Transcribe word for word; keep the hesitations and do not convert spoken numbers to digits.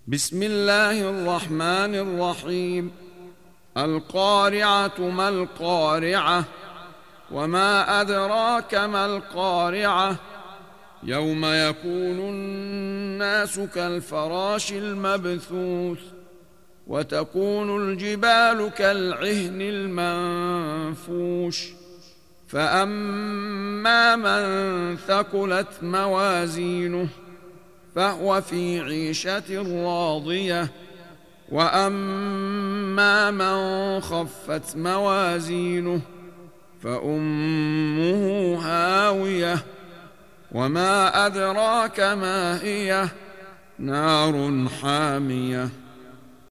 بسم الله الرحمن الرحيم. القارعة ما القارعة وما أدراك ما القارعة يوم يكون الناس كالفراش المبثوث وتكون الجبال كالعهن المنفوش فأما من ثقلت موازينه فهو في عيشة راضية وأما من خفت موازينه فأمه هاوية وما أدراك ما هي نار حامية.